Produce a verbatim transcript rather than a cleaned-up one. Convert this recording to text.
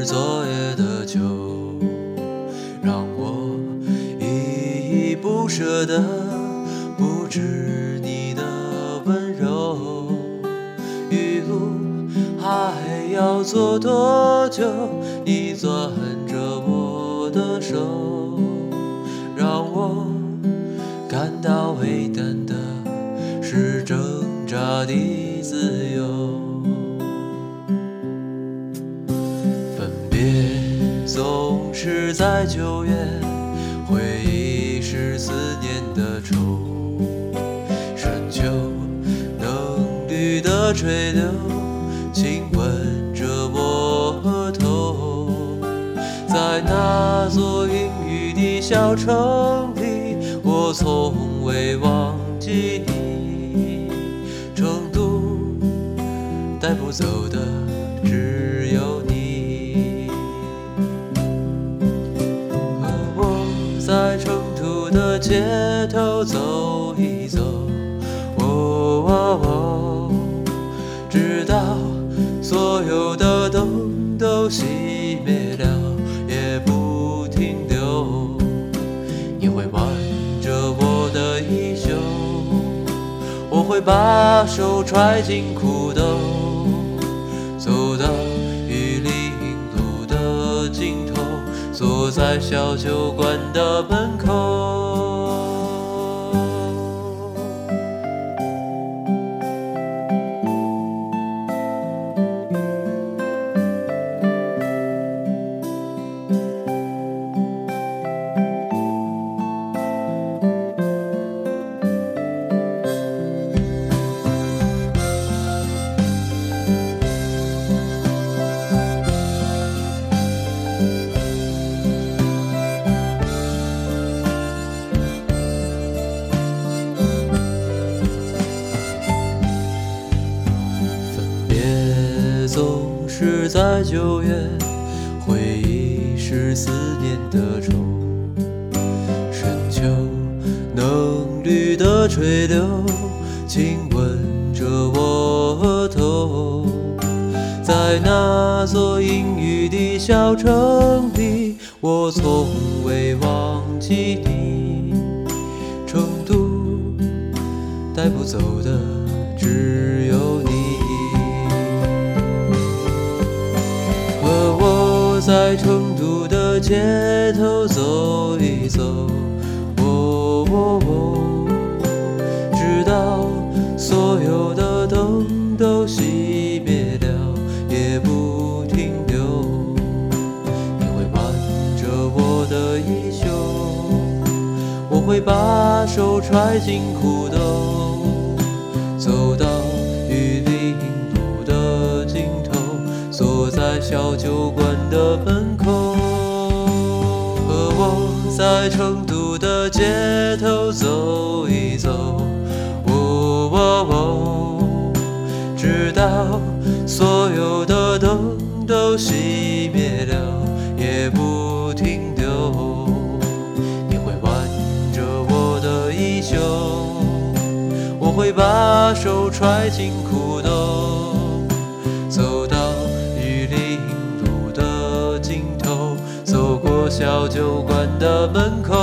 是昨夜的酒，让我依依不舍的不止你的温柔。一路还要走多久？你攥着我的手，让我感到为难的是挣扎的自由。分别总是在九月，回忆是思念的愁。深秋嫩绿的垂柳，亲吻着我头。在那座阴雨的小城里，我从未忘记你。成都带不走的只有你。和我在成都的街头走一走，哦哦哦，直到所有的灯都熄灭了，也不停留。你会挽着我的衣袖，我会把手揣进裤兜，走到玉林路的尽头，坐在小酒馆的门口。总是在九月，回忆是思念的愁。深秋嫩绿的垂柳，亲吻着我头。在那座阴雨的小城里，我从未忘记你。成都带不走的只有你。在成都的街头走一走，哦哦哦，直到所有的灯都熄灭了，也不停留。你会挽着我的衣袖，我会把手揣进裤兜，走到玉林路的尽头，坐在小酒馆的门口。和我在成都的街头走一走，哦哦哦，直到所有的灯都熄灭了，也不停留。你会挽着我的衣袖，我会把手揣进裤兜，走到玉林路的尽头，走过小酒馆的门口。